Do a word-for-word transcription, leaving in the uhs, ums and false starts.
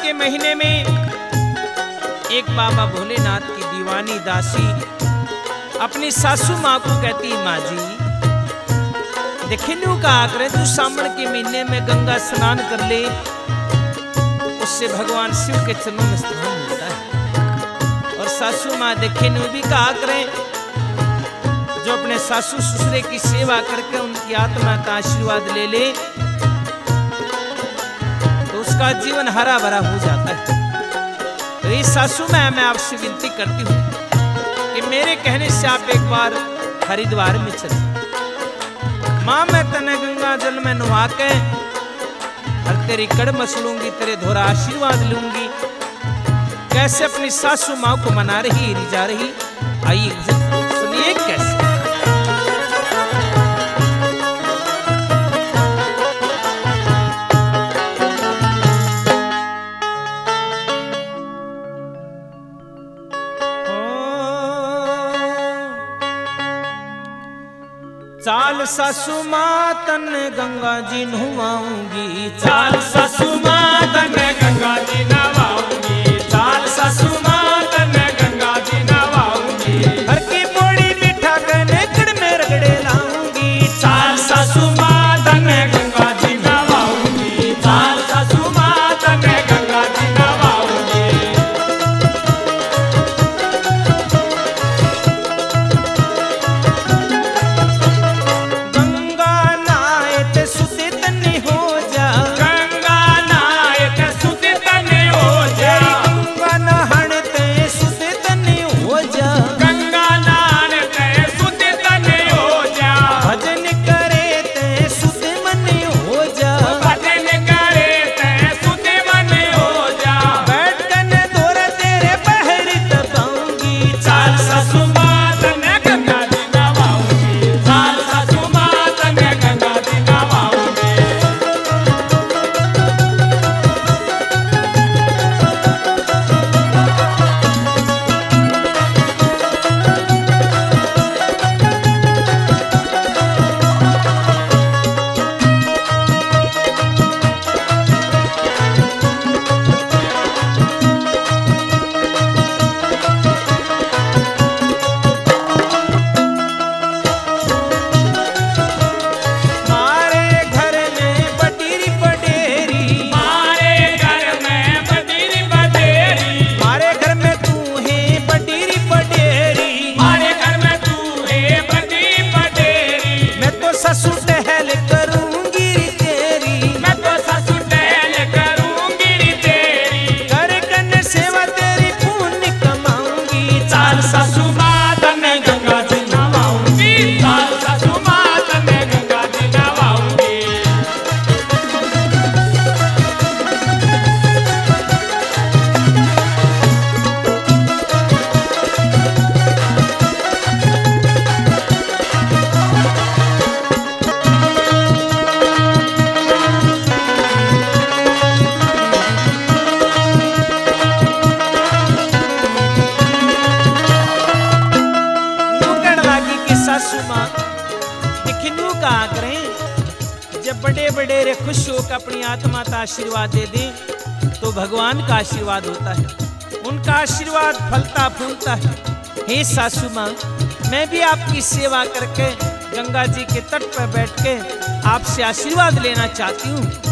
के महीने में एक बाबा भोलेनाथ की दीवानी दासी अपनी सासू माँ को कहती, माँ जी देखिए न्यू कहा करे तू सावन के महीने में गंगा स्नान कर ले, उससे भगवान शिव के चरणों में स्थान मिलता है। और सासू माँ देखे न्यू भी कहा करें, जो अपने सासू ससुरे की सेवा करके उनकी आत्मा का आशीर्वाद ले ले तो उसका जीवन हरा भरा हो जाता है। तो ये सासू माँ मैं आपसे विनती करती हूँ कि मेरे कहने से आप एक बार हरिद्वार में चले। माँ मैं तने गंगा जल में नुहा के और तेरी कड़ मसलूंगी, तेरे धोरा आशीर्वाद लूंगी। कैसे अपनी सासू माँ को मना रही रिझा रही, आइए सुनिए कैसे। चाल सासू माँ तन गंगा जी नहवाऊंगी, चाल सासू माँ तन गंगा जी नहवाऊंगी, चाल सासू माँ तन गंगा जी नहवाऊंगी। हर की बोड़ी मीठा गने कड़ में रगड़े लाऊंगी, चाल सासू माँ तन गंगा जी नहवाऊंगी, चाल सासू माँ तन गंगा जी नहवाऊंगी। जब बड़े बड़े रे खुश होकर अपनी आत्मा का आशीर्वाद दे दें तो भगवान का आशीर्वाद होता है, उनका आशीर्वाद फलता फूलता है। हे सासू माँ, मैं भी आपकी सेवा करके गंगा जी के तट पर बैठ के आपसे आशीर्वाद लेना चाहती हूँ।